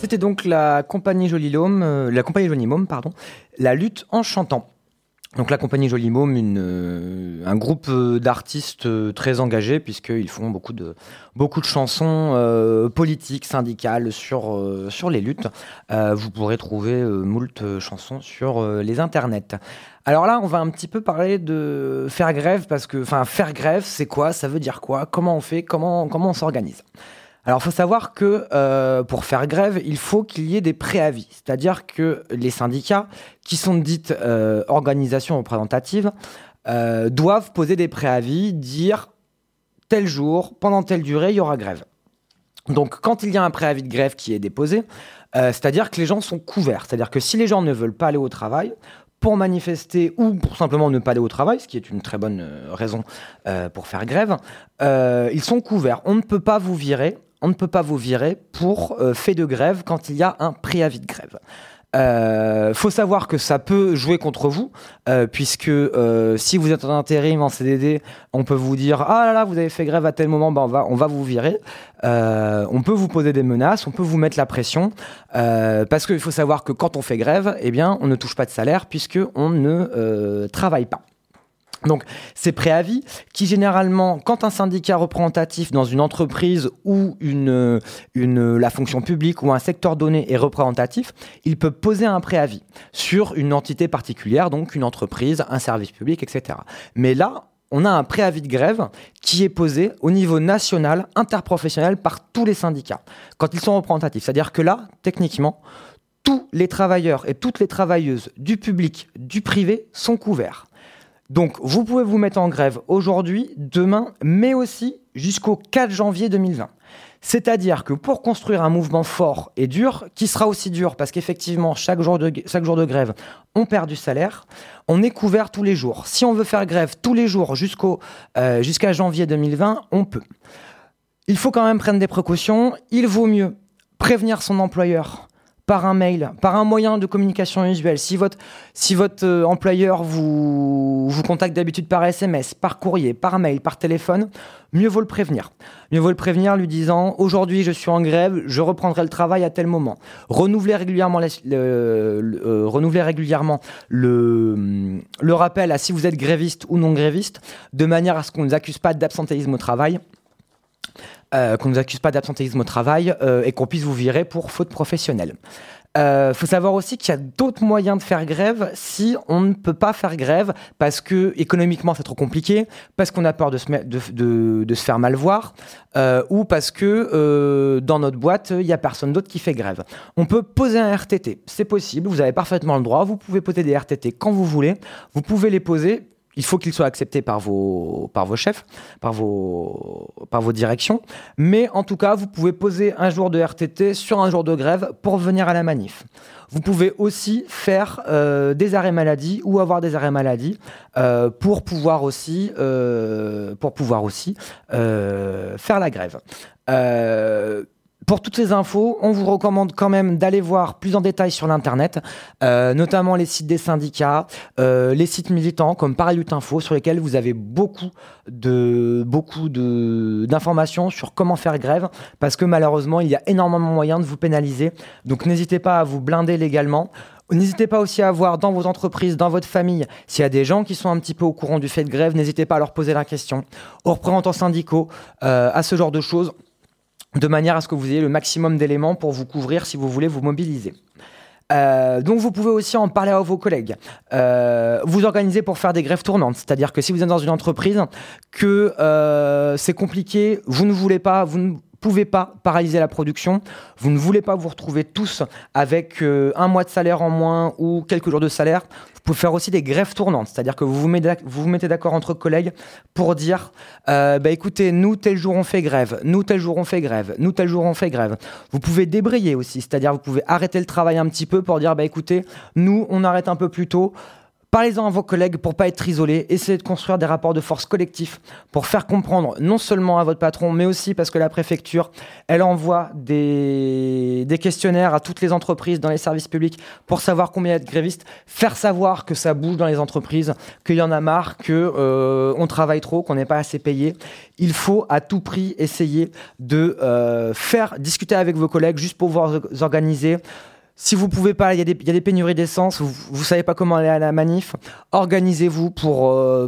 C'était donc la compagnie Jolie Môme, pardon, la lutte en chantant. Donc la compagnie Jolie Môme, un groupe d'artistes très engagés puisqu'ils font beaucoup de chansons politiques, syndicales sur les luttes. Vous pourrez trouver moult chansons sur les internets. Alors là, on va un petit peu parler de faire grève faire grève, c'est quoi? Ça veut dire quoi? Comment on fait? Comment on s'organise? Alors, il faut savoir que pour faire grève, il faut qu'il y ait des préavis. C'est-à-dire que les syndicats, qui sont dites organisations représentatives, doivent poser des préavis, dire tel jour, pendant telle durée, il y aura grève. Donc, quand il y a un préavis de grève qui est déposé, c'est-à-dire que les gens sont couverts. C'est-à-dire que si les gens ne veulent pas aller au travail, pour manifester ou pour simplement ne pas aller au travail, ce qui est une très bonne raison pour faire grève, ils sont couverts. On ne peut pas vous virer. On ne peut pas vous virer pour fait de grève quand il y a un préavis de grève. Faut savoir que ça peut jouer contre vous, puisque si vous êtes en intérim, en CDD, on peut vous dire ah là là, vous avez fait grève à tel moment, on va vous virer. On peut vous poser des menaces, on peut vous mettre la pression, parce qu'il faut savoir que quand on fait grève, eh bien, on ne touche pas de salaire puisque on ne travaille pas. Donc, ces préavis qui, généralement, quand un syndicat représentatif dans une entreprise ou la fonction publique ou un secteur donné est représentatif, il peut poser un préavis sur une entité particulière, donc une entreprise, un service public, etc. Mais là, on a un préavis de grève qui est posé au niveau national, interprofessionnel, par tous les syndicats, quand ils sont représentatifs. C'est-à-dire que là, techniquement, tous les travailleurs et toutes les travailleuses du public, du privé sont couverts. Donc, vous pouvez vous mettre en grève aujourd'hui, demain, mais aussi jusqu'au 4 janvier 2020. C'est-à-dire que pour construire un mouvement fort et dur, qui sera aussi dur parce qu'effectivement, chaque jour de grève, on perd du salaire, on est couvert tous les jours. Si on veut faire grève tous les jours jusqu'à janvier 2020, on peut. Il faut quand même prendre des précautions. Il vaut mieux prévenir son employeur par un mail, par un moyen de communication usuel. Si votre employeur vous contacte d'habitude par SMS, par courrier, par mail, par téléphone, mieux vaut le prévenir. Mieux vaut le prévenir lui disant « Aujourd'hui, je suis en grève, je reprendrai le travail à tel moment ». Renouveler régulièrement le rappel à si vous êtes gréviste ou non gréviste, de manière à ce qu'on ne vous accuse pas d'absentéisme au travail. Et qu'on puisse vous virer pour faute professionnelle. Faut savoir aussi qu'il y a d'autres moyens de faire grève si on ne peut pas faire grève parce que économiquement c'est trop compliqué, parce qu'on a peur de se faire mal voir, ou parce que dans notre boîte il y a personne d'autre qui fait grève. On peut poser un RTT, c'est possible, vous avez parfaitement le droit, vous pouvez poser des RTT quand vous voulez, vous pouvez les poser. Il faut qu'ils soient acceptés par vos chefs, par vos directions. Mais en tout cas, vous pouvez poser un jour de RTT sur un jour de grève pour venir à la manif. Vous pouvez aussi faire des arrêts maladie ou avoir des arrêts maladie pour pouvoir aussi faire la grève. Pour toutes ces infos, on vous recommande quand même d'aller voir plus en détail sur l'internet, notamment les sites des syndicats, les sites militants comme Paris Lutte Info, sur lesquels vous avez beaucoup d'informations sur comment faire grève, parce que malheureusement, il y a énormément de moyens de vous pénaliser. Donc n'hésitez pas à vous blinder légalement. N'hésitez pas aussi à voir dans vos entreprises, dans votre famille, s'il y a des gens qui sont un petit peu au courant du fait de grève, n'hésitez pas à leur poser la question, aux représentants syndicaux, à ce genre de choses, de manière à ce que vous ayez le maximum d'éléments pour vous couvrir si vous voulez vous mobiliser. Donc vous pouvez aussi en parler à vos collègues. Vous organisez pour faire des grèves tournantes, c'est-à-dire que si vous êtes dans une entreprise, que c'est compliqué, vous ne pouvez pas paralyser la production, vous ne voulez pas vous retrouver tous avec un mois de salaire en moins ou quelques jours de salaire, vous pouvez faire aussi des grèves tournantes, c'est-à-dire que vous vous mettez d'accord entre collègues pour dire écoutez, nous tel jour on fait grève, nous tel jour on fait grève, nous tel jour on fait grève. Vous pouvez débrayer aussi, c'est-à-dire vous pouvez arrêter le travail un petit peu pour dire écoutez, nous on arrête un peu plus tôt Parlez-en à vos collègues pour ne pas être isolés. Essayez de construire des rapports de force collectifs pour faire comprendre non seulement à votre patron, mais aussi parce que la préfecture, elle envoie des questionnaires à toutes les entreprises dans les services publics pour savoir combien il y a de grévistes. Faire savoir que ça bouge dans les entreprises, qu'il y en a marre, qu'on travaille trop, qu'on n'est pas assez payé. Il faut à tout prix essayer de discuter avec vos collègues juste pour vous organiser. Si vous ne pouvez pas, il y a des pénuries d'essence, vous ne savez pas comment aller à la manif, organisez-vous pour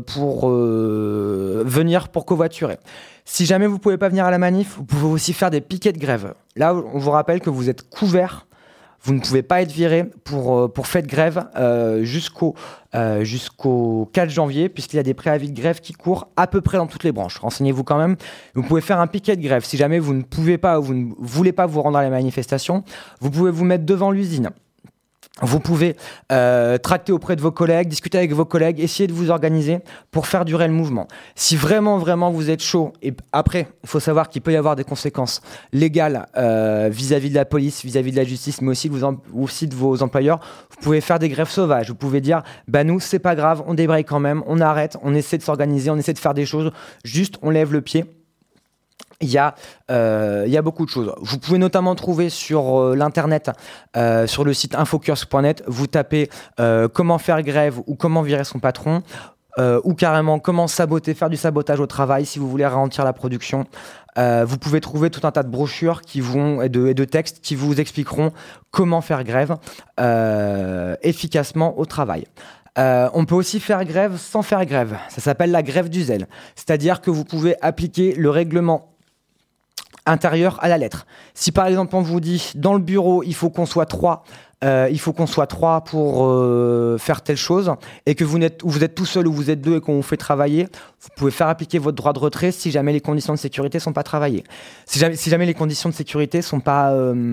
venir pour covoiturer. Si jamais vous ne pouvez pas venir à la manif, vous pouvez aussi faire des piquets de grève. Là, on vous rappelle que vous êtes couverts, vous ne pouvez pas être viré pour fait de grève jusqu'au 4 janvier, puisqu'il y a des préavis de grève qui courent à peu près dans toutes les branches. Renseignez-vous quand même. Vous pouvez faire un piquet de grève. Si jamais vous ne pouvez pas ou vous ne voulez pas vous rendre à la manifestation, vous pouvez vous mettre devant l'usine. Vous pouvez tracter auprès de vos collègues, discuter avec vos collègues, essayer de vous organiser pour faire durer le mouvement. Si vraiment vous êtes chaud, et après, il faut savoir qu'il peut y avoir des conséquences légales vis-à-vis de la police, vis-à-vis de la justice, mais aussi de vos employeurs. Vous pouvez faire des grèves sauvages. Vous pouvez dire, nous, c'est pas grave, on débraye quand même, on arrête, on essaie de s'organiser, on essaie de faire des choses, juste on lève le pied. Il y a beaucoup de choses. Vous pouvez notamment trouver sur l'internet, sur le site infocurs.net, vous tapez comment faire grève ou comment virer son patron, ou carrément comment faire du sabotage au travail si vous voulez ralentir la production. Vous pouvez trouver tout un tas de brochures et de textes qui vous expliqueront comment faire grève efficacement au travail. On peut aussi faire grève sans faire grève. Ça s'appelle la grève du zèle. C'est-à-dire que vous pouvez appliquer le règlement intérieur à la lettre. Si par exemple on vous dit dans le bureau il faut qu'on soit 3 pour faire telle chose, et que vous êtes tout seul ou vous êtes 2 et qu'on vous fait travailler, vous pouvez faire appliquer votre droit de retrait si jamais les conditions de sécurité sont pas travaillées. Si jamais les conditions de sécurité sont pas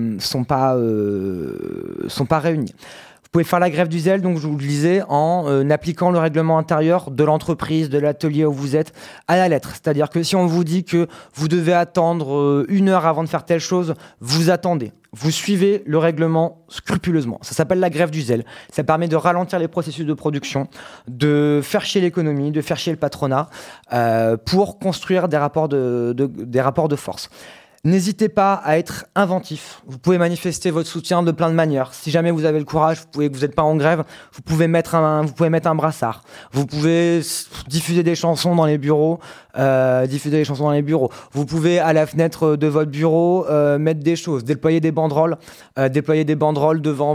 réunies. Vous pouvez faire la grève du zèle, donc je vous le disais, en appliquant le règlement intérieur de l'entreprise, de l'atelier où vous êtes, à la lettre. C'est-à-dire que si on vous dit que vous devez attendre 1 heure avant de faire telle chose, vous attendez. Vous suivez le règlement scrupuleusement. Ça s'appelle la grève du zèle. Ça permet de ralentir les processus de production, de faire chier l'économie, de faire chier le patronat, pour construire des rapports de force. N'hésitez pas à être inventif. Vous pouvez manifester votre soutien de plein de manières. Si jamais vous avez le courage, que vous n'êtes pas en grève, vous pouvez mettre un brassard. Vous pouvez diffuser des chansons dans les bureaux. Vous pouvez à la fenêtre de votre bureau mettre des choses, déployer des banderoles devant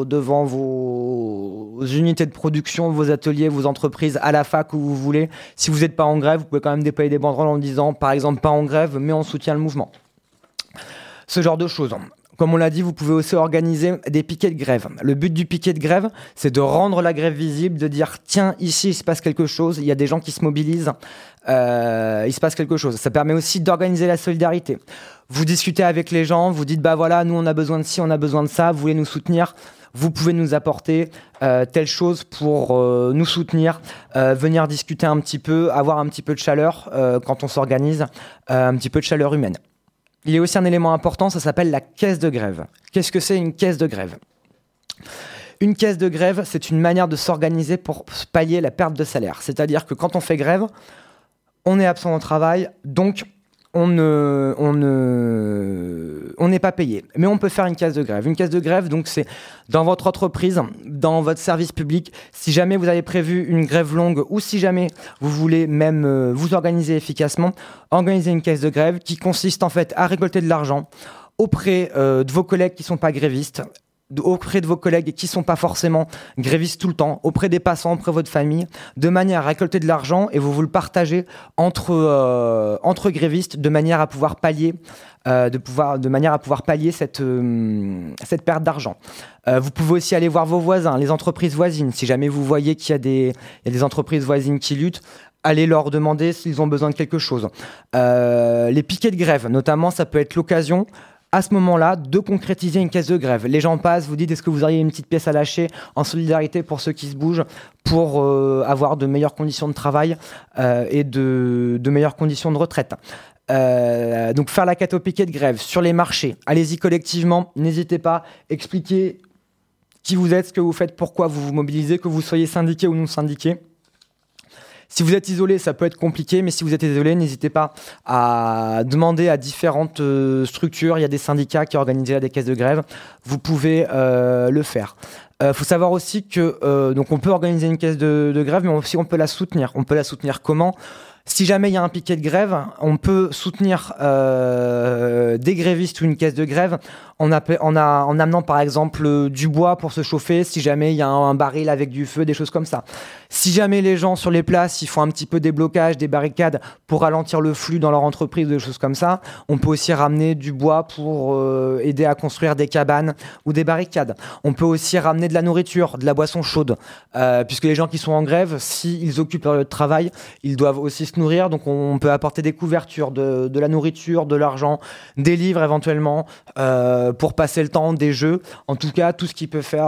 vos unités de production, vos ateliers, vos entreprises, à la fac où vous voulez. Si vous n'êtes pas en grève, vous pouvez quand même déployer des banderoles en disant, par exemple, pas en grève, mais on soutient le mouvement. Ce genre de choses. Comme on l'a dit, vous pouvez aussi organiser des piquets de grève. Le but du piquet de grève, c'est de rendre la grève visible, de dire tiens, ici il se passe quelque chose, il y a des gens qui se mobilisent, il se passe quelque chose. Ça permet aussi d'organiser la solidarité. Vous discutez avec les gens, vous dites voilà, nous on a besoin de ci, on a besoin de ça, vous voulez nous soutenir, vous pouvez nous apporter telle chose pour nous soutenir, venir discuter un petit peu, avoir un petit peu de chaleur quand on s'organise, un petit peu de chaleur humaine. Il y a aussi un élément important, ça s'appelle la caisse de grève. Qu'est-ce que c'est une caisse de grève ? Une caisse de grève, c'est une manière de s'organiser pour pallier la perte de salaire. C'est-à-dire que quand on fait grève, on est absent au travail, donc on n'est pas payé. Mais on peut faire une caisse de grève. Une caisse de grève, donc c'est dans votre entreprise, dans votre service public. Si jamais vous avez prévu une grève longue ou si jamais vous voulez même vous organiser efficacement, organisez une caisse de grève qui consiste en fait à récolter de l'argent auprès de vos collègues qui ne sont pas grévistes, auprès de vos collègues qui ne sont pas forcément grévistes tout le temps, auprès des passants, auprès de votre famille, de manière à récolter de l'argent et vous le partagez entre grévistes de manière à pouvoir pallier cette perte d'argent. Vous pouvez aussi aller voir vos voisins, les entreprises voisines. Si jamais vous voyez qu'il y a des entreprises voisines qui luttent, allez leur demander s'ils ont besoin de quelque chose. Les piquets de grève, notamment, ça peut être l'occasion à ce moment-là, de concrétiser une caisse de grève. Les gens passent, vous dites est-ce que vous auriez une petite pièce à lâcher en solidarité pour ceux qui se bougent, pour avoir de meilleures conditions de travail et de meilleures conditions de retraite. Donc faire la quête au piquet de grève sur les marchés. Allez-y collectivement, n'hésitez pas, expliquez qui vous êtes, ce que vous faites, pourquoi vous vous mobilisez, que vous soyez syndiqué ou non syndiqué. Si vous êtes isolé, ça peut être compliqué, mais si vous êtes isolé, n'hésitez pas à demander à différentes structures. Il y a des syndicats qui organisent déjà des caisses de grève. Vous pouvez le faire. Faut savoir aussi que donc on peut organiser une caisse de grève, mais aussi on peut la soutenir. On peut la soutenir comment ? Si jamais il y a un piquet de grève, on peut soutenir des grévistes ou une caisse de grève en amenant par exemple du bois pour se chauffer, si jamais il y a un baril avec du feu, des choses comme ça. Si jamais les gens sur les places, ils font un petit peu des blocages, des barricades pour ralentir le flux dans leur entreprise, des choses comme ça, on peut aussi ramener du bois pour aider à construire des cabanes ou des barricades. On peut aussi ramener de la nourriture, de la boisson chaude, puisque les gens qui sont en grève, s'ils occupent leur lieu de travail, ils doivent aussi se nourrir, donc on peut apporter des couvertures, de la nourriture, de l'argent, des livres éventuellement, pour passer le temps, des jeux, en tout cas tout ce qui peut faire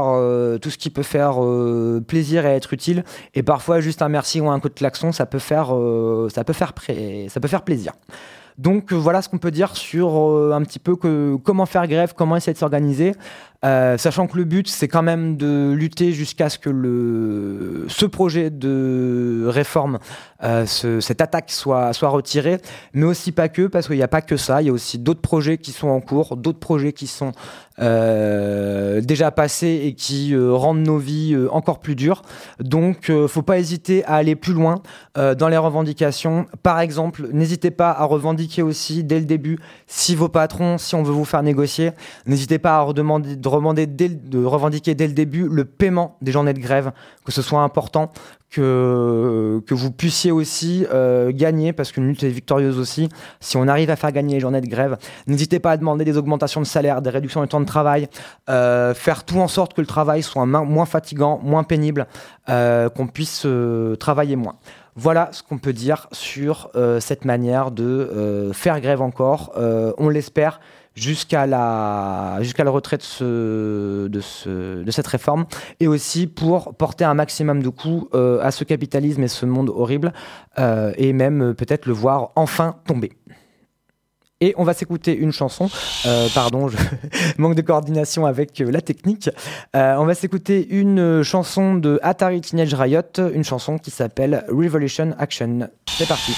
plaisir et être utile. Et parfois juste un merci ou un coup de klaxon, ça peut faire plaisir. Donc voilà ce qu'on peut dire sur un petit peu comment faire grève, comment essayer de s'organiser, sachant que le but c'est quand même de lutter jusqu'à ce que ce projet de réforme, cette attaque soit retirée, mais aussi pas que, parce qu'il n'y a pas que ça, il y a aussi d'autres projets qui sont en cours, d'autres projets qui sont déjà passés et qui rendent nos vies encore plus dures. Donc faut pas hésiter à aller plus loin dans les revendications. Par exemple, n'hésitez pas à revendiquer aussi dès le début, si vos patrons, si on veut vous faire négocier, n'hésitez pas à revendiquer dès le début le paiement des journées de grève, que ce soit important, que vous puissiez aussi gagner, parce qu'une lutte est victorieuse aussi si on arrive à faire gagner les journées de grève. N'hésitez pas à demander des augmentations de salaire, des réductions du temps de travail, faire tout en sorte que le travail soit moins fatigant, moins pénible, qu'on puisse travailler moins. Voilà ce qu'on peut dire sur cette manière de faire grève encore, on l'espère, jusqu'à le retrait de cette réforme, et aussi pour porter un maximum de coups à ce capitalisme et ce monde horrible, et même peut-être le voir enfin tomber. Et on va s'écouter une chanson. Pardon, je manque de coordination avec la technique. On va s'écouter une chanson de Atari Teenage Riot, une chanson qui s'appelle Revolution Action. C'est parti.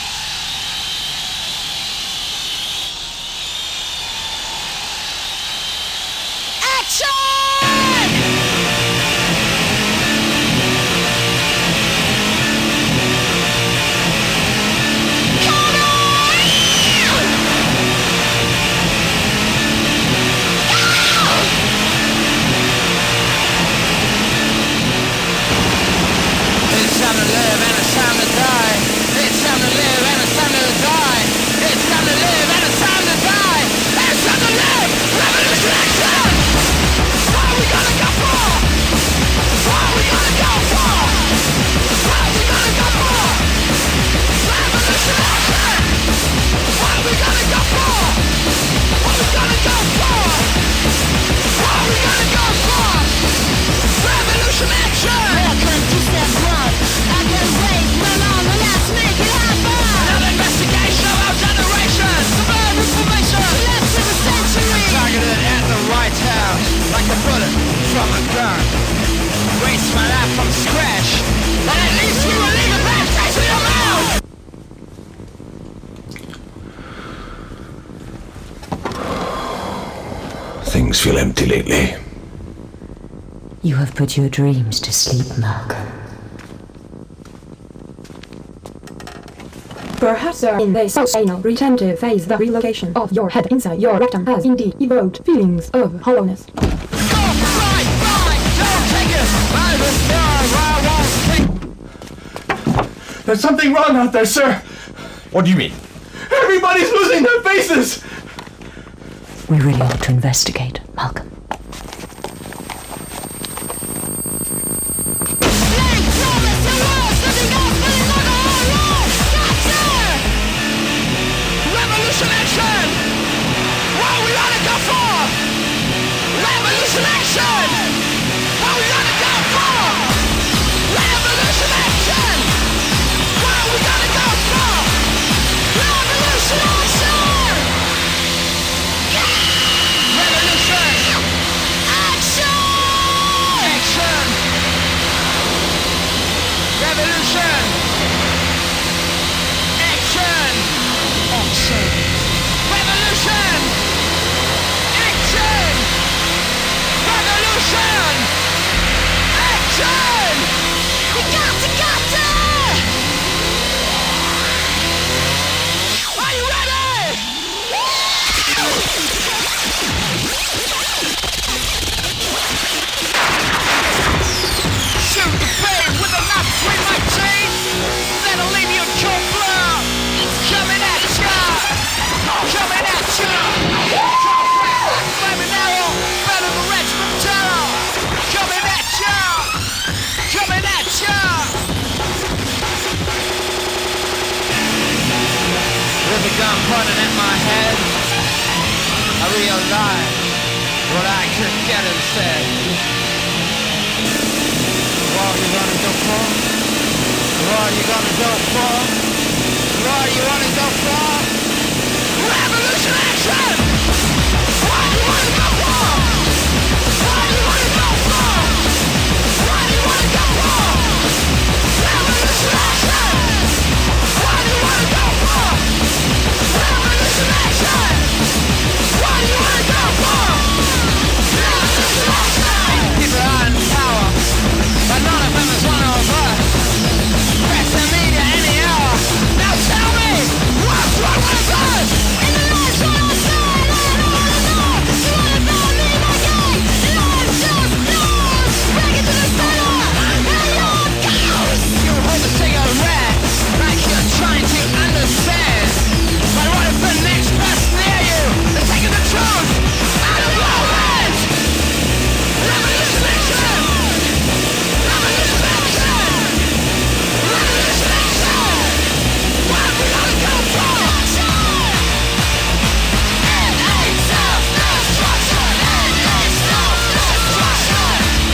Things feel empty lately. You have put your dreams to sleep, Malcolm. Perhaps in this anal retentive phase, the relocation of your head inside your rectum has indeed evoked feelings of hollowness. There's something wrong out there, sir. What do you mean? Everybody's losing their faces. We really ought to investigate, Malcolm. Revolution action! What we gonna go for? Revolution action! What we gonna go for? Revolution action! What we gonna go for? Revolution action! Yeah! Revolution! realize what I could get instead. What you gonna go for? What you gonna go for? What you wanna go for? Revolution action! What you wanna go for? What you wanna go for? What you wanna go for? Revolution action! What you wanna go for? Revolution action! What you wanna go for? Revolution action! People are in power, but none of them is one of us. Press the media any hour. Now tell me, what's wrong with us? In the last one I said, I don't wanna know. You wanna know me, my guy? And I'm just lost. Break it to the center, and you're ghost. You hold a cigarette, like you're trying to understand. But what if the next person near you is taking the truth out of your hands? Revolution action! Revolution action! Revolution action! What we gonna go for? It ain't self-destruction! It ain't self-destruction!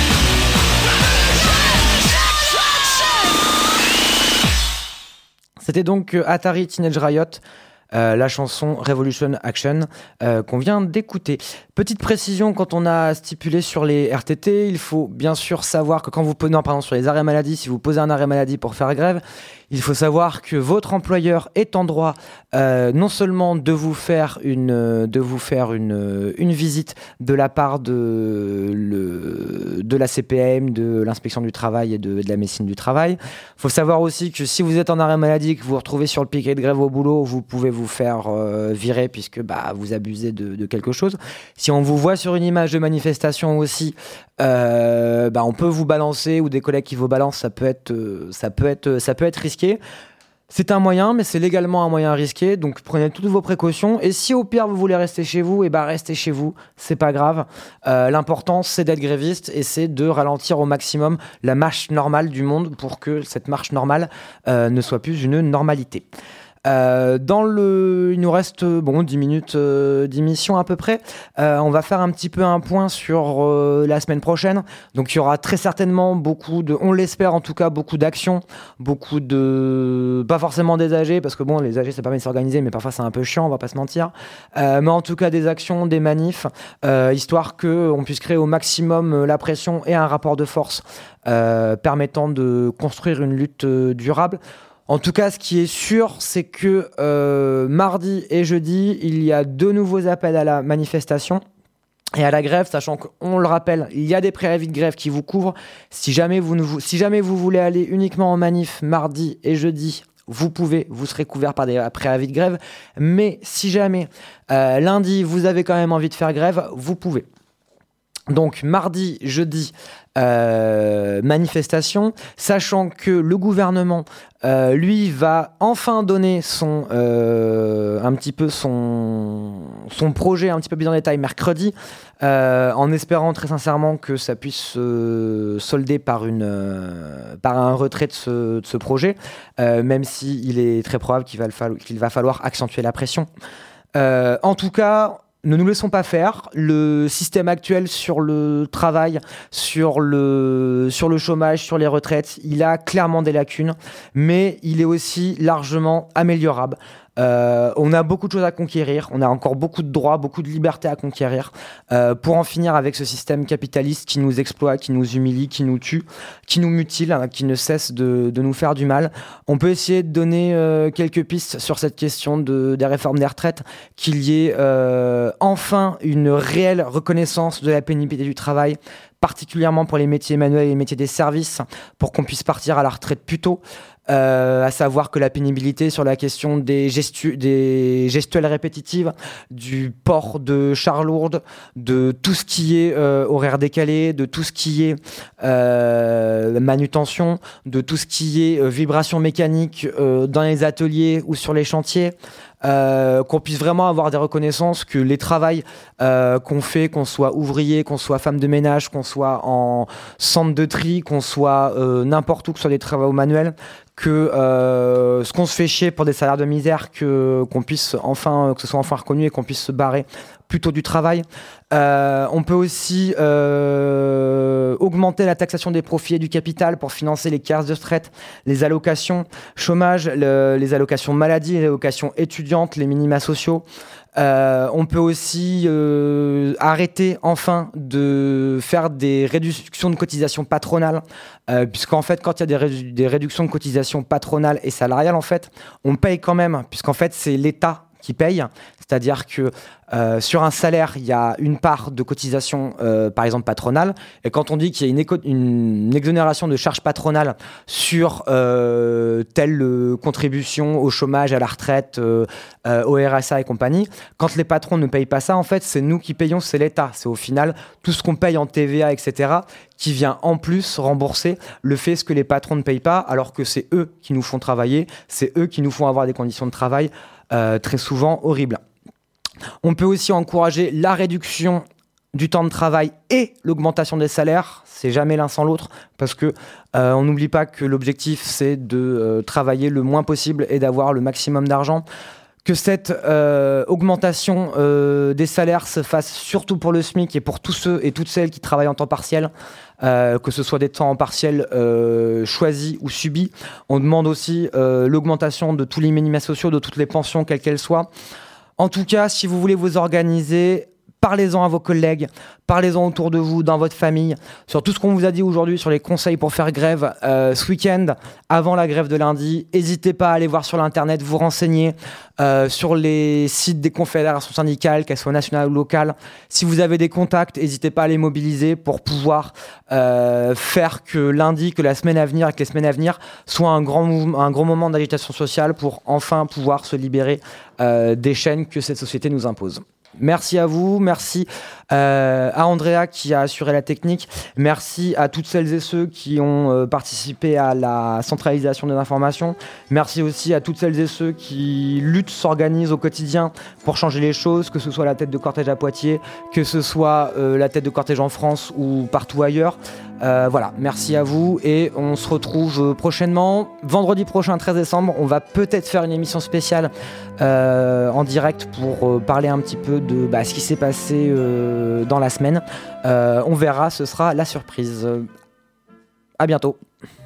Revolution action! C'était donc Atari Teenage Riot, la chanson Revolution Action qu'on vient d'écouter. Petite précision, quand on a stipulé sur les RTT, il faut bien sûr savoir que quand vous posez, sur les arrêts maladie, si vous posez un arrêt maladie pour faire grève, il faut savoir que votre employeur est en droit non seulement de vous faire une visite de la part de la CPM, de l'inspection du travail et de la médecine du travail. Il faut savoir aussi que si vous êtes en arrêt maladie, que vous vous retrouvez sur le piquet de grève au boulot, vous pouvez vous faire virer puisque vous abusez de quelque chose. Si on vous voit sur une image de manifestation aussi, on peut vous balancer, ou des collègues qui vous balancent, ça peut être risqué. C'est un moyen, mais c'est légalement un moyen risqué, donc prenez toutes vos précautions. Et si au pire vous voulez rester chez vous, restez chez vous, c'est pas grave. L'important c'est d'être gréviste et c'est de ralentir au maximum la marche normale du monde pour que cette marche normale ne soit plus une normalité. Il nous reste 10 minutes d'émission à peu près. On va faire un petit peu un point sur la semaine prochaine. Donc il y aura très certainement on l'espère en tout cas, beaucoup d'actions, pas forcément des AG, parce que les AG ça permet de s'organiser, mais parfois c'est un peu chiant, on va pas se mentir. Mais en tout cas des actions, des manifs, histoire qu'on puisse créer au maximum la pression et un rapport de force permettant de construire une lutte durable. En tout cas, ce qui est sûr, c'est que mardi et jeudi, il y a 2 nouveaux appels à la manifestation et à la grève, sachant qu'on le rappelle, il y a des préavis de grève qui vous couvrent. Si jamais vous voulez aller uniquement en manif mardi et jeudi, vous serez couvert par des préavis de grève. Mais si jamais lundi, vous avez quand même envie de faire grève, vous pouvez. Donc mardi, jeudi, manifestation, sachant que le gouvernement, lui, va enfin donner son projet un petit peu plus en détail mercredi, en espérant très sincèrement que ça puisse se solder par un retrait de ce projet, même s'il est très probable qu'il va falloir accentuer la pression. En tout cas, ne nous laissons pas faire. Le système actuel sur le travail, sur le chômage, sur les retraites, il a clairement des lacunes, mais il est aussi largement améliorable. On a beaucoup de choses à conquérir, on a encore beaucoup de droits, beaucoup de libertés à conquérir pour en finir avec ce système capitaliste qui nous exploite, qui nous humilie, qui nous tue, qui nous mutile, qui ne cesse de nous faire du mal. On peut essayer de donner quelques pistes sur cette question des réformes des retraites, qu'il y ait enfin une réelle reconnaissance de la pénibilité du travail, particulièrement pour les métiers manuels et les métiers des services, pour qu'on puisse partir à la retraite plus tôt. À savoir que la pénibilité sur la question des gestuelles répétitives, du port de chars lourdes, de tout ce qui est horaire décalé, de tout ce qui est manutention, de tout ce qui est vibration mécanique dans les ateliers ou sur les chantiers, qu'on puisse vraiment avoir des reconnaissances, que les travails qu'on fait, qu'on soit ouvrier, qu'on soit femme de ménage, qu'on soit en centre de tri, qu'on soit n'importe où, que ce soit des travaux manuels, que ce qu'on se fait chier pour des salaires de misère, qu'on puisse enfin, que ce soit enfin reconnu et qu'on puisse se barrer plutôt du travail. On peut aussi augmenter la taxation des profits et du capital pour financer les caisses de retraite, les allocations chômage, les allocations maladie, les allocations étudiantes, les minima sociaux. On peut aussi arrêter enfin de faire des réductions de cotisations patronales, puisqu'en fait, quand il y a des réductions de cotisations patronales et salariales, en fait, on paye quand même, puisqu'en fait, c'est l'État qui paye. C'est-à-dire que sur un salaire, il y a une part de cotisation, par exemple patronale, et quand on dit qu'il y a une exonération de charges patronales sur telle contribution au chômage, à la retraite, au RSA et compagnie, quand les patrons ne payent pas ça, en fait, c'est nous qui payons, c'est l'État. C'est au final tout ce qu'on paye en TVA, etc., qui vient en plus rembourser le fait que les patrons ne payent pas, alors que c'est eux qui nous font travailler, c'est eux qui nous font avoir des conditions de travail très souvent horribles. On peut aussi encourager la réduction du temps de travail et l'augmentation des salaires. C'est jamais l'un sans l'autre, parce que on n'oublie pas que l'objectif, c'est de travailler le moins possible et d'avoir le maximum d'argent. Que cette augmentation des salaires se fasse surtout pour le SMIC et pour tous ceux et toutes celles qui travaillent en temps partiel, que ce soit des temps partiels choisis ou subis. On demande aussi l'augmentation de tous les minima sociaux, de toutes les pensions, quelles qu'elles soient. En tout cas, si vous voulez vous organiser, parlez-en à vos collègues, parlez-en autour de vous, dans votre famille, sur tout ce qu'on vous a dit aujourd'hui, sur les conseils pour faire grève ce week-end, avant la grève de lundi. N'hésitez pas à aller voir sur l'internet, vous renseigner sur les sites des confédérations syndicales, qu'elles soient nationales ou locales. Si vous avez des contacts, n'hésitez pas à les mobiliser pour pouvoir faire que lundi, que la semaine à venir et que les semaines à venir soient un grand moment d'agitation sociale pour enfin pouvoir se libérer des chaînes que cette société nous impose. Merci à vous, merci à Andrea qui a assuré la technique, merci à toutes celles et ceux qui ont participé à la centralisation des informations, merci aussi à toutes celles et ceux qui luttent, s'organisent au quotidien pour changer les choses, que ce soit la tête de cortège à Poitiers, que ce soit la tête de cortège en France ou partout ailleurs. Voilà, merci à vous et on se retrouve prochainement. Vendredi prochain, 13 décembre, on va peut-être faire une émission spéciale en direct pour parler un petit peu de ce qui s'est passé dans la semaine. On verra, ce sera la surprise. À bientôt.